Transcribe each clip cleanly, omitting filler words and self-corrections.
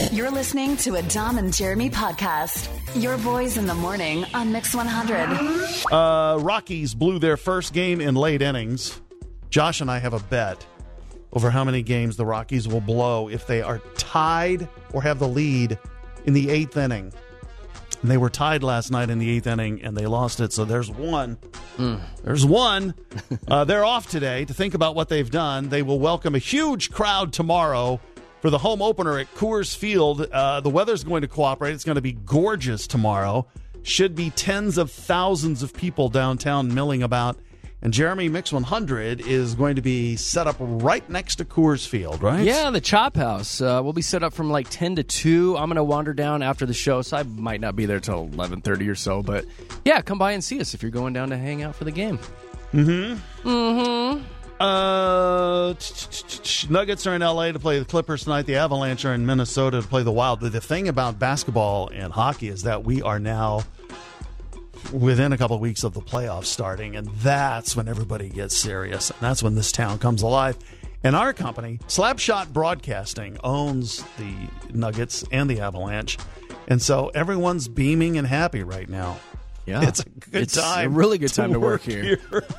You're listening to a Dom and Jeremy podcast. Your boys in the morning on Mix 100. Rockies blew their first game in late innings. Josh and I have a bet over how many games the Rockies will blow if they are tied or have the lead in the eighth inning. And they were tied last night in the eighth inning, and they lost it, so there's one. There's one. They're off today to think about what they've done. They will welcome a huge crowd tomorrow for the home opener at Coors Field. The weather's going to cooperate. It's going to be gorgeous tomorrow. Should be tens of thousands of people downtown milling about. And Jeremy, Mix 100 is going to be set up right next to Coors Field, right? Yeah, the Chop House. We'll be set up from like 10 to 2. I'm going to wander down after the show, so I might not be there till 11:30 or so. But yeah, come by and see us if you're going down to hang out for the game. Nuggets are in L.A. to play the Clippers tonight. The Avalanche are in Minnesota to play the Wild. But the thing about basketball and hockey is that we are now within a couple of weeks of the playoffs starting, and that's when everybody gets serious, and that's when this town comes alive. And our company, Slapshot Broadcasting, owns the Nuggets and the Avalanche, and so everyone's beaming and happy right now. Yeah, it's a good time. It's a really good time to work here.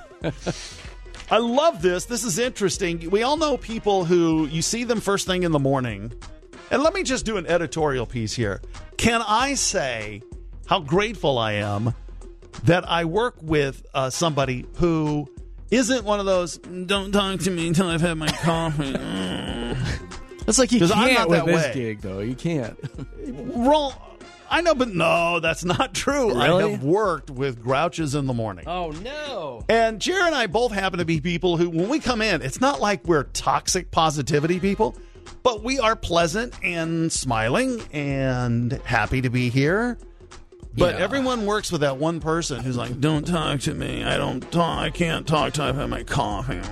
I love this. This is interesting. We all know people who you see them first thing in the morning, and let me just do an editorial piece here. Can I say how grateful I am that I work with somebody who isn't one of those, don't talk to me until I've had my coffee. It's like you can't I'm not with that this way. gig, though. You can't. Wrong. I know, but no, that's not true. Really? I have worked with grouches in the morning. Oh, no. And Jer and I both happen to be people who, when we come in, it's not like we're toxic positivity people, but we are pleasant and smiling and happy to be here. But everyone works with that one person who's like, don't talk to me. I can't talk till I've had my coffee.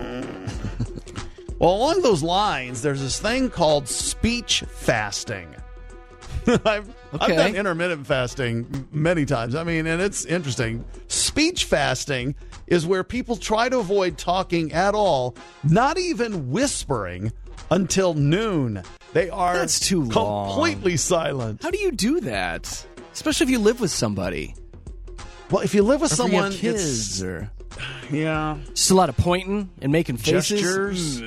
Well, along those lines, there's this thing called speech fasting. I've done intermittent fasting many times. I mean, and it's interesting. Speech fasting is where people try to avoid talking at all, not even whispering, until noon. They are That's too long. Completely silent. How do you do that? Especially if you live with somebody. Well, if you live with Or if you have someone, kids, or yeah, just a lot of pointing and making faces. gestures.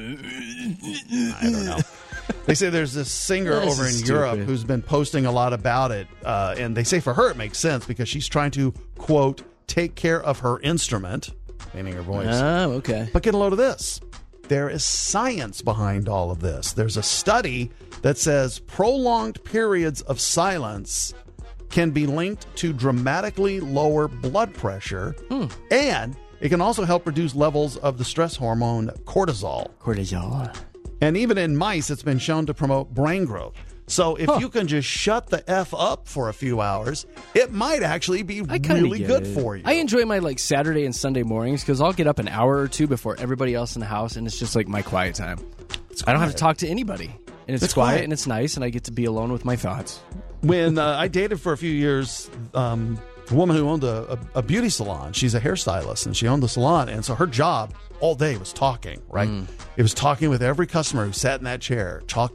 I don't know. They say there's this singer This over in is Europe stupid. who's been posting a lot about it, and they say for her it makes sense because she's trying to, quote, take care of her instrument, meaning her voice. Oh, okay. But get a load of this. There is science behind all of this. There's a study that says prolonged periods of silence can be linked to dramatically lower blood pressure, and it can also help reduce levels of the stress hormone cortisol. Cortisol. And even in mice, it's been shown to promote brain growth. So if you can just shut the F up for a few hours, it might actually be really good for you. I enjoy my Saturday and Sunday mornings because I'll get up an hour or two before everybody else in the house, and it's just like my quiet time. I don't have to talk to anybody. And it's quiet and it's nice, and I get to be alone with my thoughts. When I dated for a few years, a woman who owned a beauty salon. She's a hairstylist, and she owned the salon. And so her job all day was talking, right? It was talking with every customer who sat in that chair. Talk.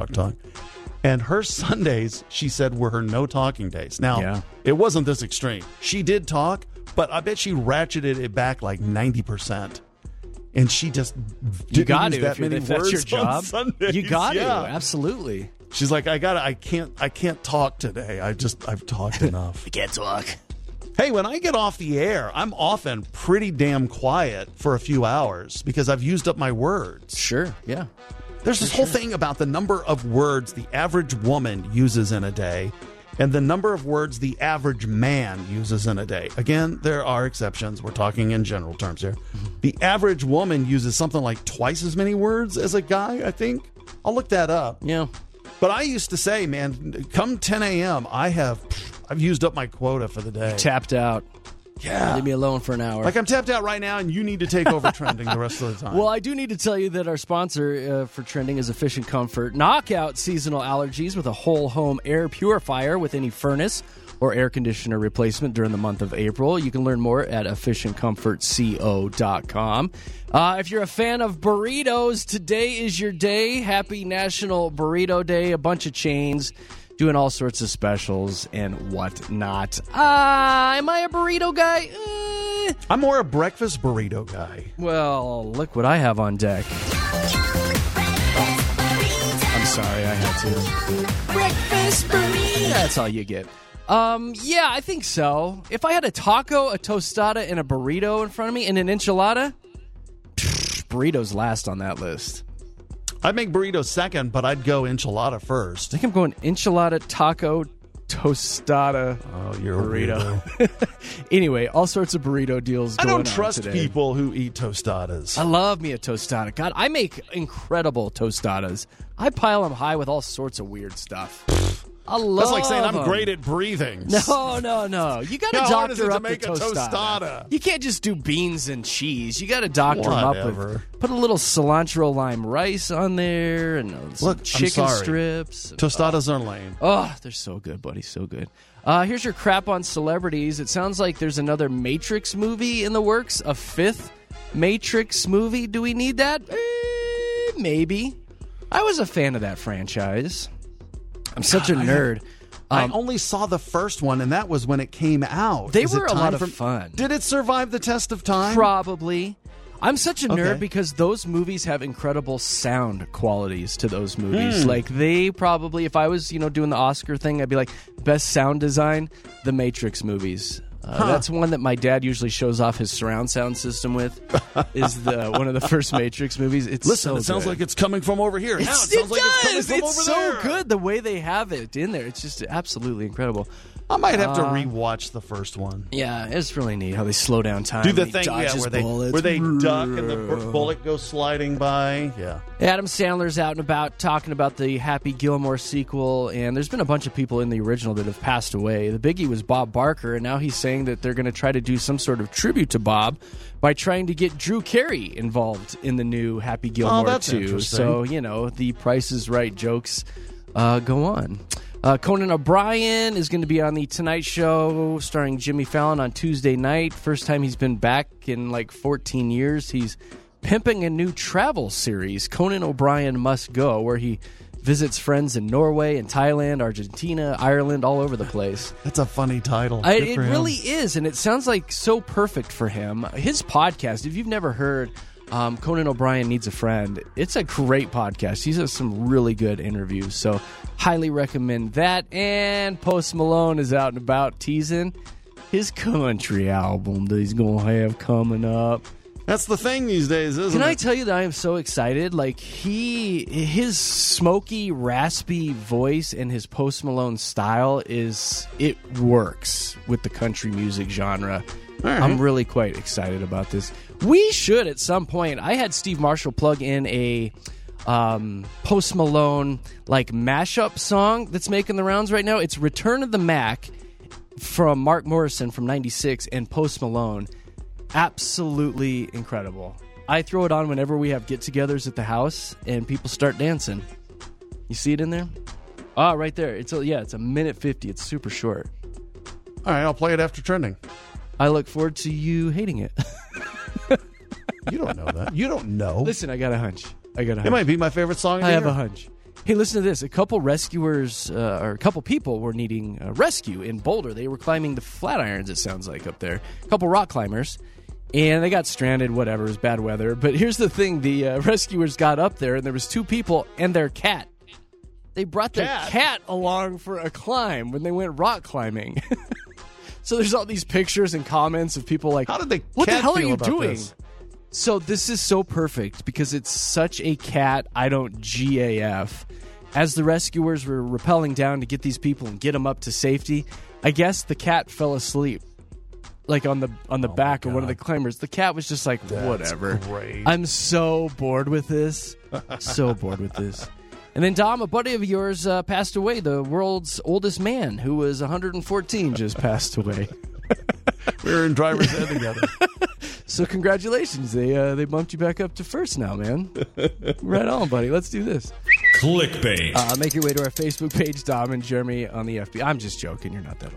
And her Sundays, she said, were her no talking days. Now, it wasn't this extreme. She did talk, but I bet she ratcheted it back like 90%. And she just didn't use that many if words that's your job. on Sundays. You got to, Yeah. absolutely. She's like, I can't talk today. I've talked enough. I can't talk. Hey, when I get off the air, I'm often pretty damn quiet for a few hours because I've used up my words. Sure, yeah. There's this whole thing about the number of words the average woman uses in a day and the number of words the average man uses in a day. Again, there are exceptions. We're talking in general terms here. The average woman uses something like twice as many words as a guy, I think. I'll look that up. Yeah. But I used to say, man, come 10 a.m., I've used up my quota for the day. Tapped out. Yeah. Leave me alone for an hour. Like I'm tapped out right now, and you need to take over trending the rest of the time. Well, I do need to tell you that our sponsor for trending is Efficient Comfort. Knock out seasonal allergies with a whole home air purifier with any furnace or air conditioner replacement during the month of April. You can learn more at efficientcomfortco.com. If you're a fan of burritos, today is your day. Happy National Burrito Day. A bunch of chains doing all sorts of specials and whatnot. Am I a burrito guy? I'm more a breakfast burrito guy. Well, look what I have on deck. I'm sorry, I had to. Breakfast burrito. That's all you get. Yeah, I think so. If I had a taco, a tostada, and a burrito in front of me, and an enchilada, burritos last on that list. I'd make burritos second, but I'd go enchilada first. I think I'm going enchilada, taco, tostada, you're burrito. Anyway, all sorts of burrito deals going on I don't trust today. people who eat tostadas. I love me a tostada. God, I make incredible tostadas. I pile them high with all sorts of weird stuff. I love That's like saying I'm them. great at breathing. No. You got to How hard is it doctor to up make the a tostada. tostada? You can't just do beans and cheese. You got to doctor them up Whatever. with. Put a little cilantro lime rice on there and some Look, I'm chicken sorry. strips. Tostadas are lame. Oh, they're so good, buddy. So good. Here's your crap on celebrities. It sounds like there's another Matrix movie in the works. A fifth Matrix movie. Do we need that? Maybe. I was a fan of that franchise. I'm such a nerd. I only saw the first one, and that was when it came out. They Is it were a time lot of for- fun. Did it survive the test of time? Probably. I'm such a nerd Okay. because those movies have incredible sound qualities to those movies. Like they probably, if I was, doing the Oscar thing, I'd be like, best sound design, the Matrix movies. That's one that my dad usually shows off his surround sound system with. Is one of the first Matrix movies. It's Listen, so it sounds good. like it's coming from over here. Now it sounds It like it's coming does. from It's over so there. good the way they have it in there. It's just absolutely incredible. I might have to rewatch the first one. Yeah, it's really neat how they slow down time. Do the and he thing, dodges bullets. where they duck and the bullet goes sliding by. Yeah. Adam Sandler's out and about talking about the Happy Gilmore sequel, and there's been a bunch of people in the original that have passed away. The biggie was Bob Barker, and now he's saying that they're going to try to do some sort of tribute to Bob by trying to get Drew Carey involved in the new Happy Gilmore that's 2. interesting. So, the Price is Right jokes go on. Conan O'Brien is going to be on The Tonight Show starring Jimmy Fallon on Tuesday night. First time he's been back in like 14 years. He's pimping a new travel series, Conan O'Brien Must Go, where he visits friends in Norway and Thailand, Argentina, Ireland, all over the place. That's a funny title. Good It for him. really is, and it sounds like so perfect for him. His podcast, if you've never heard Conan O'Brien Needs a Friend, it's a great podcast. He has some really good interviews, so highly recommend that. And Post Malone is out and about teasing his country album that he's going to have coming up. That's the thing these days, isn't Can I it? tell you that I am so excited? Like his smoky, raspy voice and his Post Malone style it works with the country music genre. All right. I'm really quite excited about this. We should at some point. I had Steve Marshall plug in a Post Malone like mashup song that's making the rounds right now. It's Return of the Mac from Mark Morrison from '96 and Post Malone. Absolutely incredible. I throw it on whenever we have get-togethers at the house and people start dancing. You see it in there? Ah, right there. It's a minute 50. It's super short. All right, I'll play it after trending. I look forward to you hating it. You don't know that. You don't know. Listen, I got a hunch. It might be my favorite song. I have a hunch. Hey, listen to this. A couple rescuers, or a couple people were needing a rescue in Boulder. They were climbing the Flatirons, it sounds like, up there. A couple rock climbers. And they got stranded, whatever, it was bad weather. But here's the thing. The rescuers got up there, and there was two people and their cat. They brought their cat along for a climb when they went rock climbing. So there's all these pictures and comments of people like, How did the what the cat hell are feel you about doing? this? So this is so perfect because it's such a cat I don't GAF. As the rescuers were rappelling down to get these people and get them up to safety, I guess the cat fell asleep. Like on the back of one of the climbers. The cat was just like, whatever. Great. I'm so bored with this. So bored with this. And then, Dom, a buddy of yours passed away. The world's oldest man, who was 114, just passed away. We were in driver's ed together. So congratulations. They bumped you back up to first now, man. Right on, buddy. Let's do this. Clickbait. Make your way to our Facebook page, Dom and Jeremy on the FB. I'm just joking. You're not that old.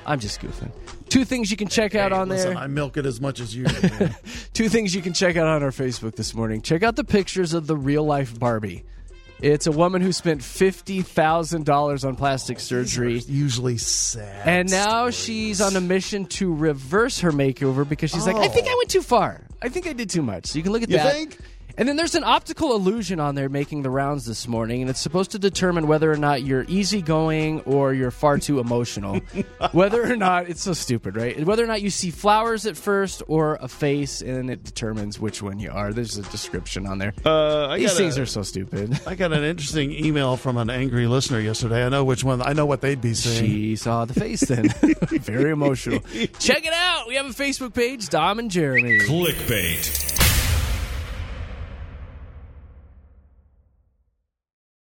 I'm just goofing. 2 things you can check out on Listen, there. I milk it as much as you do, man. 2 things you can check out on our Facebook this morning. Check out the pictures of the real-life Barbie. It's a woman who spent $50,000 on plastic surgery. Usually sad. And now stories. she's on a mission to reverse her makeover because she's like, I think I went too far. I think I did too much. So you can look at You that. think? And then there's an optical illusion on there making the rounds this morning, and it's supposed to determine whether or not you're easygoing or you're far too emotional. Whether or not, it's so stupid, right? Whether or not you see flowers at first or a face, and it determines which one you are. There's a description on there. These things are so stupid. I got an interesting email from an angry listener yesterday. I know which one. I know what they'd be saying. She saw the face then. Very emotional. Check it out. We have a Facebook page, Dom and Jeremy. Clickbait.